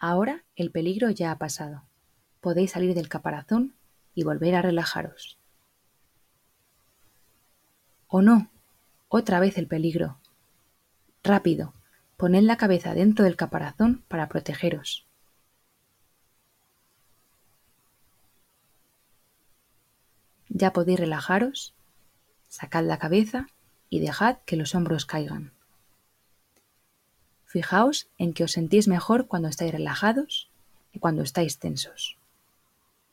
Ahora el peligro ya ha pasado. Podéis salir del caparazón y volver a relajaros. ¡Oh no! Otra vez el peligro. Rápido, poned la cabeza dentro del caparazón para protegeros. Ya podéis relajaros, sacad la cabeza y dejad que los hombros caigan. Fijaos en que os sentís mejor cuando estáis relajados y cuando estáis tensos.